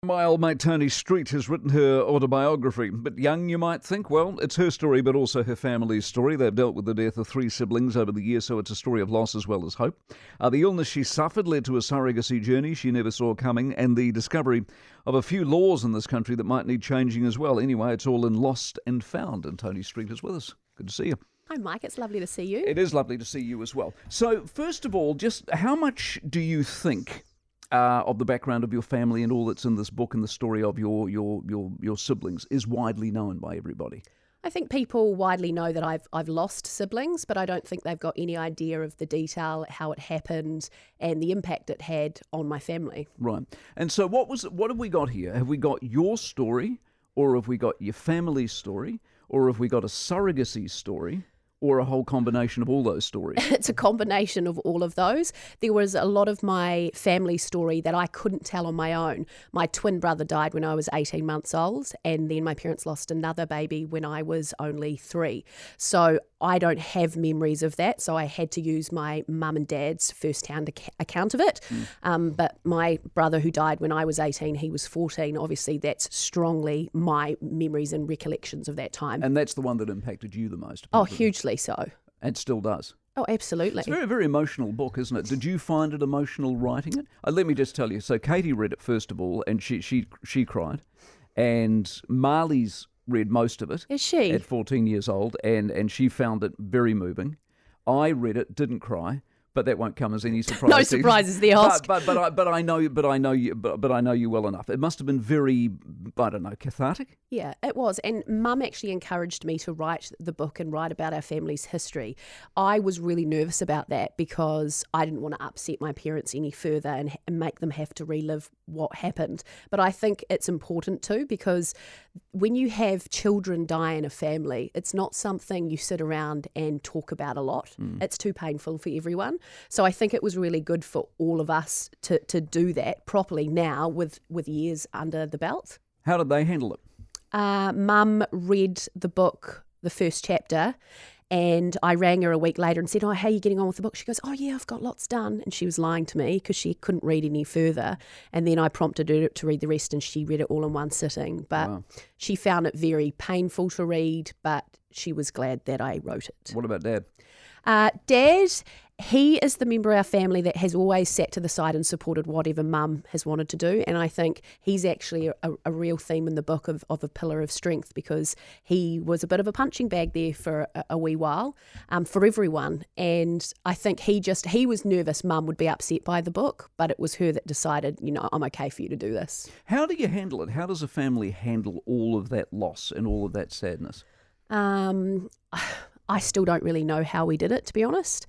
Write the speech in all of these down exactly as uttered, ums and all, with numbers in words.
My old mate Toni Street has written her autobiography. But young, you might think. Well, it's her story, but also her family's story. They've dealt with the death of three siblings over the years, so it's a story of loss as well as hope. Uh, the illness she suffered led to a surrogacy journey she never saw coming, and the discovery of a few laws in this country that might need changing as well. Anyway, it's all in Lost and Found, and Toni Street is with us. Good to see you. Hi, Mike. It's lovely to see you. It is lovely to see you as well. So, first of all, just how much do you think Uh, of the background of your family and all that's in this book and the story of your your your your siblings is widely known by everybody? I think people widely know that I've I've lost siblings, but I don't think they've got any idea of the detail, how it happened, and the impact it had on my family. Right. And so, what was what have we got here? Have we got your story, or have we got your family's story, or have we got a surrogacy story? Or a whole combination of all those stories? It's a combination of all of those. There was a lot of my family story that I couldn't tell on my own. My twin brother died when I was eighteen months old, and then my parents lost another baby when I was only three. So I don't have memories of that, so I had to use my mum and dad's first-hand ac- account of it. Mm. Um, but my brother who died when I was eighteen, he was fourteen. Obviously, that's strongly my memories and recollections of that time. And that's the one that impacted you the most? Oh, hugely so. And still does. Oh, absolutely. It's a very, very emotional book, isn't it? Did you find it emotional writing it? Uh, let me just tell you. So Katie read it first of all, and she she she cried. And Marley's read most of it. Is she? At fourteen years old, and, and she found it very moving. I read it, didn't cry. But that won't come as any surprise. No surprises there, Oscar. But, but but I but I know but I know you but, but I know you well enough. It must have been very, I don't know, cathartic. Yeah, it was. And Mum actually encouraged me to write the book and write about our family's history. I was really nervous about that because I didn't want to upset my parents any further and, and make them have to relive what happened. But I think it's important too, because when you have children die in a family, it's not something you sit around and talk about a lot. Mm. It's too painful for everyone. So I think it was really good for all of us to, to do that properly now with, with years under the belt. How did they handle it? Uh, Mum read the book, the first chapter, and I rang her a week later and said, oh, how are you getting on with the book? She goes, oh, yeah, I've got lots done. And she was lying to me because she couldn't read any further. And then I prompted her to read the rest, and she read it all in one sitting. But wow. She found it very painful to read, but she was glad that I wrote it. What about Dad? Uh, Dad, he is the member of our family that has always sat to the side and supported whatever Mum has wanted to do. And I think he's actually a, a real theme in the book of, of a pillar of strength, because he was a bit of a punching bag there for a, a wee while um, for everyone. And I think he just, he was nervous Mum would be upset by the book, but it was her that decided, you know, I'm okay for you to do this. How do you handle it? How does a family handle all of that loss and all of that sadness? Um... I still don't really know how we did it, to be honest.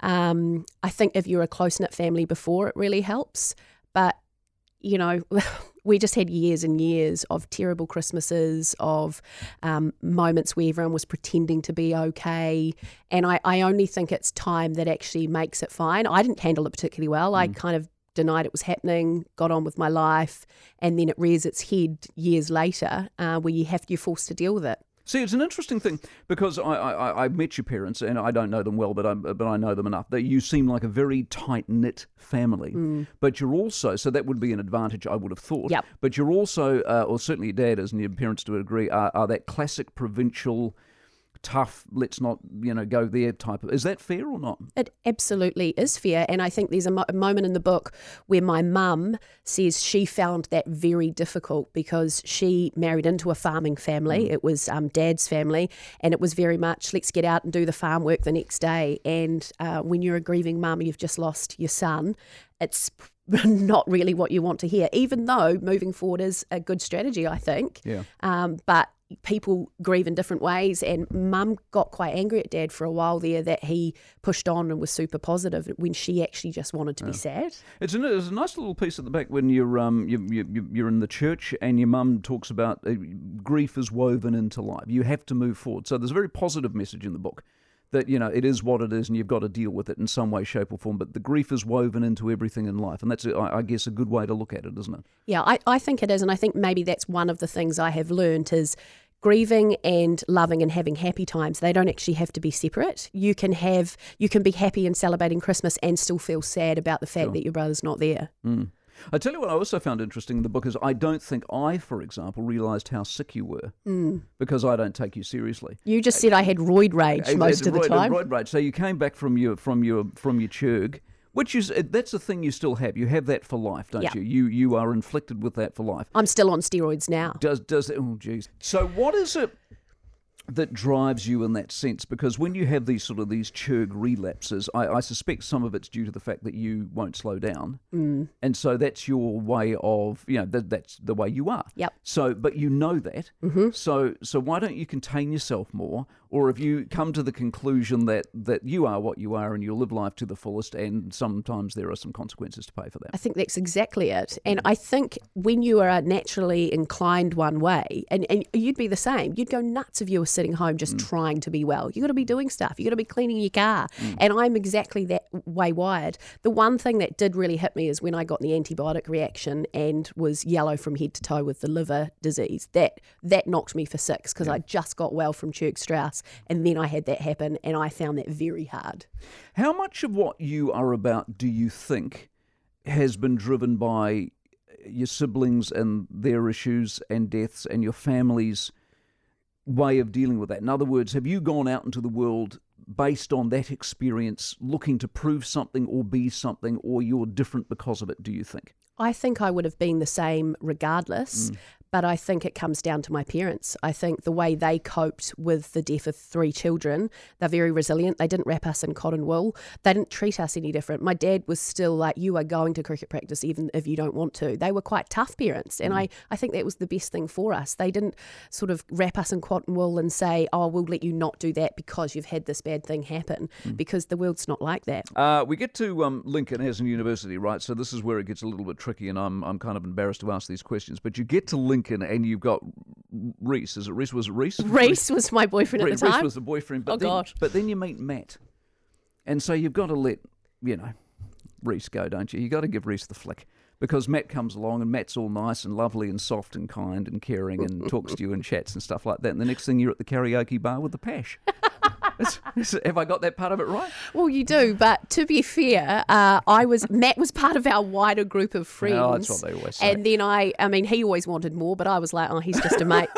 Um, I think if you're a close-knit family before, it really helps. But, you know, we just had years and years of terrible Christmases, of um, moments where everyone was pretending to be okay. And I, I only think it's time that actually makes it fine. I didn't handle it particularly well. Mm. I kind of denied it was happening, got on with my life, and then it rears its head years later uh, where you have you're forced to deal with it. See, it's an interesting thing because I, I, I met your parents and I don't know them well, but I, but I know them enough that you seem like a very tight-knit family. Mm. But you're also, so that would be an advantage, I would have thought. Yep. But you're also, uh, or certainly your dad is, and your parents to a degree, are, are that classic provincial, tough, let's not, you know, go there type of, is that fair or not? It absolutely is fair. And I think there's a, mo- a moment in the book where my mum says she found that very difficult because she married into a farming family. Mm. It was um, Dad's family, and it was very much, let's get out and do the farm work the next day. And uh, when you're a grieving mum, you've just lost your son, it's not really what you want to hear, even though moving forward is a good strategy, I think. Yeah. Um, but people grieve in different ways, and Mum got quite angry at Dad for a while there that he pushed on and was super positive when she actually just wanted to yeah. be sad. It's a, it's a nice little piece at the back when you're um you, you, you're in the church and your mum talks about uh, grief is woven into life. You have to move forward. So there's a very positive message in the book that, you know, it is what it is and you've got to deal with it in some way, shape or form. But the grief is woven into everything in life. And that's, I guess, a good way to look at it, isn't it? Yeah, I, I think it is. And I think maybe that's one of the things I have learned is grieving and loving and having happy times, they don't actually have to be separate. You can have, you can be happy and celebrating Christmas and still feel sad about the fact sure. that your brother's not there. Mm. I tell you what I also found interesting in the book is I don't think I, for example, realised how sick you were Mm. because I don't take you seriously. You just said I had roid rage Uh, most uh, of the roid- time. Roid rage. So you came back from your from your from your churg, which is uh, that's a thing you still have. You have that for life, don't Yeah. you? You you are inflicted with that for life. I'm still on steroids now. Does does oh geez. So what is it that drives you in that sense? Because when you have these sort of these churg relapses, I, I suspect some of it's due to the fact that you won't slow down, Mm. and so that's your way of you know that that's the way you are. Yep. So, but you know that. Mm-hmm. So so why don't you contain yourself more? Or have you come to the conclusion that that you are what you are and you'll live life to the fullest, and sometimes there are some consequences to pay for that? I think that's exactly it. And I think when you are naturally inclined one way, and, and you'd be the same, you'd go nuts if you were sitting home just Mm. trying to be well. You've got to be doing stuff. You've got to be cleaning your car. Mm. And I'm exactly that way wired. The one thing that did really hit me is when I got the antibiotic reaction and was yellow from head to toe with the liver disease. That that knocked me for six because Yeah. I just got well from Churg Strauss. And then I had that happen, and I found that very hard. How much of what you are about do you think has been driven by your siblings and their issues and deaths and your family's way of dealing with that? In other words, have you gone out into the world based on that experience, looking to prove something or be something, or you're different because of it, do you think? I think I would have been the same regardless. Mm. But I think it comes down to my parents. I think the way they coped with the death of three children, they're very resilient. They didn't wrap us in cotton wool. They didn't treat us any different. My dad was still like, you are going to cricket practice even if you don't want to. They were quite tough parents. And mm. I, I think that was the best thing for us. They didn't sort of wrap us in cotton wool and say, oh, we'll let you not do that because you've had this bad thing happen, mm. because the world's not like that. Uh, we get to um, Lincoln as a university, right? So this is where it gets a little bit tricky, and I'm, I'm kind of embarrassed to ask these questions. But you get to Lincoln and you've got Reese. Is it Reese? Was it Reese? Reese was my boyfriend Reese, at the time. Reese was the boyfriend. But oh, then, God. But then you meet Matt. And so you've got to let, you know, Reese go, don't you? You've got to give Reese the flick. Because Matt comes along and Matt's all nice and lovely and soft and kind and caring and talks to you and chats and stuff like that. And the next thing you're at the karaoke bar with the Pash. It's, it's, have I got that part of it right? Well, you do, but to be fair, uh, I was Matt was part of our wider group of friends. Oh, that's what they always say. And then I, I mean, he always wanted more, but I was like, oh, he's just a mate.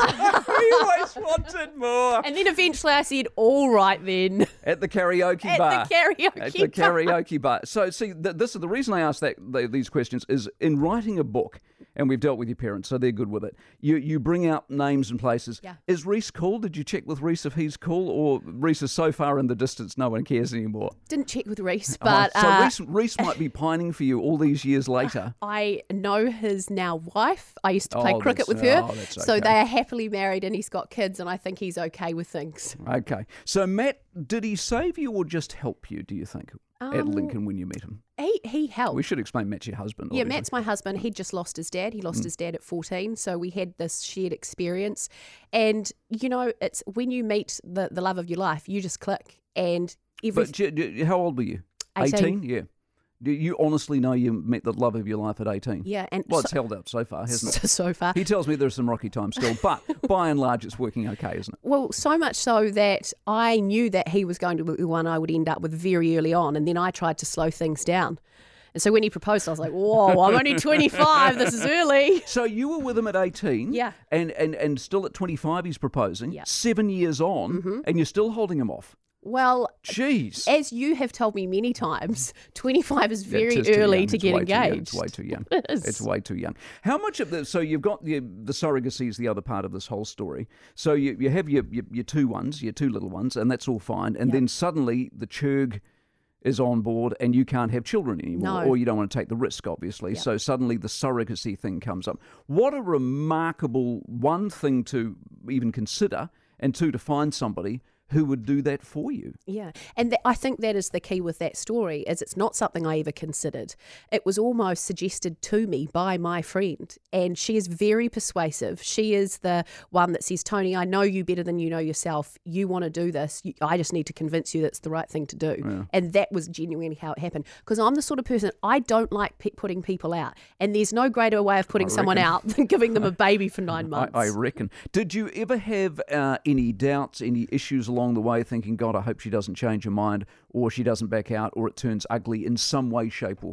He always wanted more. And then eventually I said, all right then. At the karaoke At bar. the karaoke At the bar. karaoke bar. So, see, th- this is the reason I asked that th- these questions is in writing a book, and we've dealt with your parents, so they're good with it. You you bring out names and places. Yeah. Is Reese cool? Did you check with Reese if he's cool, or Reese is so far in the distance no one cares anymore? Didn't check with Reese, but oh, so uh, Reese, Reese might be pining for you all these years later. I know his now wife. I used to play Oh, cricket that's- with her. oh, that's So okay. they are happily married and he's got kids, and I think he's okay with things. Okay. So Matt, did he save you or just help you, do you think, at Um, Lincoln when you met him? He he helped. We should explain Matt's your husband. Yeah, obviously. Matt's my husband. He just lost his dad. He lost Mm. his dad at fourteen. So we had this shared experience. And, you know, it's when you meet the, the love of your life, you just click. And every But j- j- how old were you? eighteen. Yeah. Do you honestly know you met the love of your life at eighteen? Yeah. And Well, so, it's held up so far, hasn't it? so far. He tells me there's some rocky times still, but by and large, it's working okay, isn't it? Well, so much so that I knew that he was going to be the one I would end up with very early on. And then I tried to slow things down. And so when he proposed, I was like, whoa, I'm only twenty-five. This is early. So you were with him at eighteen, Yeah. and, and, and still at twenty-five he's proposing, Yeah. seven years on, Mhm. and you're still holding him off. Well, Jeez. as you have told me many times, twenty-five is Yeah, very it is too early young. to It's get way too young. engaged. It's way too young. It is. It's way too young. How much of the so you've got the the surrogacy is the other part of this whole story. So you you have your your, your two ones, your two little ones, and that's all fine. And Yep. then suddenly the churg is on board, and you can't have children anymore, No. or you don't want to take the risk, obviously. Yep. So suddenly the surrogacy thing comes up. What a remarkable one thing to even consider, and two to find somebody who would do that for you. Yeah, and th- I think that is the key with that story, is it's not something I ever considered. It was almost suggested to me by my friend, and she is very persuasive. She is the one that says, Tony, I know you better than you know yourself. You want to do this. You, I just need to convince you that's the right thing to do. Yeah. And that was genuinely how it happened. Because I'm the sort of person, I don't like pe- putting people out. And there's no greater way of putting I someone reckon. out than giving them a baby for nine months. I, I reckon. Did you ever have uh, any doubts, any issues along the way, thinking, God, I hope she doesn't change her mind, or she doesn't back out, or it turns ugly in some way, shape, or form?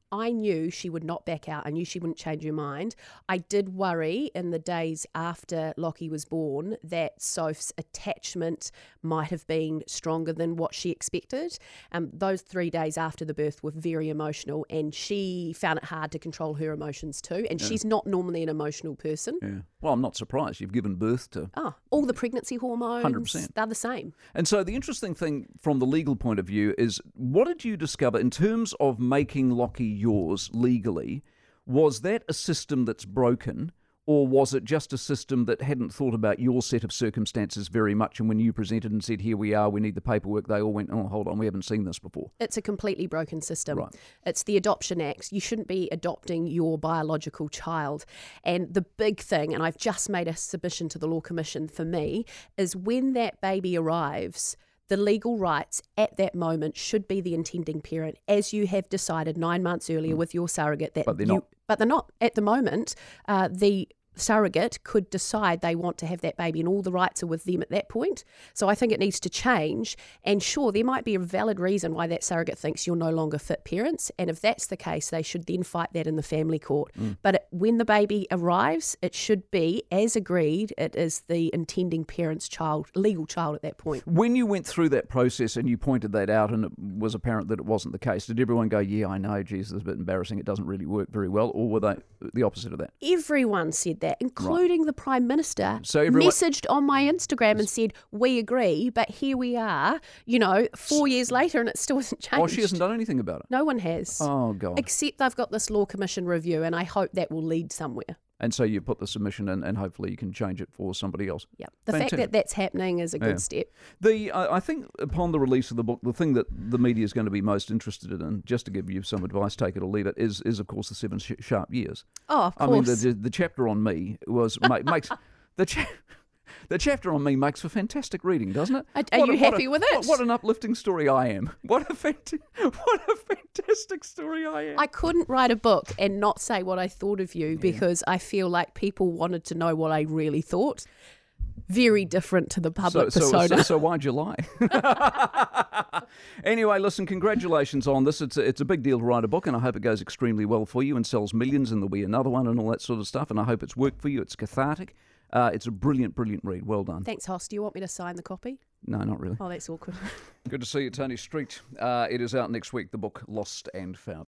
I knew she would not back out. I knew she wouldn't change her mind. I did worry in the days after Lockie was born that Soph's attachment might have been stronger than what she expected. Um, those three days after the birth were very emotional, and she found it hard to control her emotions too. And Yeah. she's not normally an emotional person. Yeah. Well, I'm not surprised. You've given birth to. Oh, all the pregnancy hormones, one hundred percent. They're the same. And so the interesting thing from the legal point of view is, what did you discover in terms of making Lockie yours legally? Was that a system that's broken, or was it just a system that hadn't thought about your set of circumstances very much, and when you presented and said, here we are, we need the paperwork, they all went, oh, hold on, we haven't seen this before? It's a completely broken system. Right. It's the Adoption Act. You shouldn't be adopting your biological child. And the big thing, and I've just made a submission to the Law Commission for me, is when that baby arrives, the legal rights at that moment should be the intending parent, as you have decided nine months earlier with your surrogate. That But they're you, not. But they're not. At the moment, uh, the surrogate could decide they want to have that baby, and all the rights are with them at that point. So I think it needs to change. And sure, there might be a valid reason why that surrogate thinks you're no longer fit parents. And if that's the case, they should then fight that in the family court. Mm. But it, when the baby arrives, it should be, as agreed, it is the intending parent's child, legal child at that point. When you went through that process and you pointed that out and it was apparent that it wasn't the case, did everyone go, yeah, I know, geez, this is a bit embarrassing, it doesn't really work very well, or were they the opposite of that? Everyone said that, including right. the Prime Minister, so everyone... messaged on my Instagram and said, we agree, but here we are, you know, four years later and it still hasn't changed. Oh, she hasn't done anything about it? No one has. Oh, God. Except they've got this Law Commission review, and I hope that will lead somewhere. And so you put the submission in, and hopefully you can change it for somebody else. Yeah, the Fantastic. fact that that's happening is a good yeah. step. The I I think upon the release of the book, the thing that the media is going to be most interested in, just to give you some advice, take it or leave it, is is of course the seven sh- sharp years. Oh, of course. I mean, the the, the chapter on me was ma- makes the. Cha- The chapter on me makes for fantastic reading, doesn't it? Are, are what you a, happy a, with it? What, what an uplifting story I am. What a fant- what a fantastic story I am. I couldn't write a book and not say what I thought of you, yeah. because I feel like people wanted to know what I really thought. Very different to the public so, persona. So, so, so why'd you lie? Anyway, listen, congratulations on this. It's a, it's a big deal to write a book, and I hope it goes extremely well for you and sells millions, and there'll be another one and all that sort of stuff, and I hope it's worked for you. It's cathartic. Uh, it's a brilliant, brilliant read. Well done. Thanks, Hoss. Do you want me to sign the copy? No, not really. Oh, that's awkward. Good to see you, Tony Street. Uh, it is out next week, the book Lost and Found.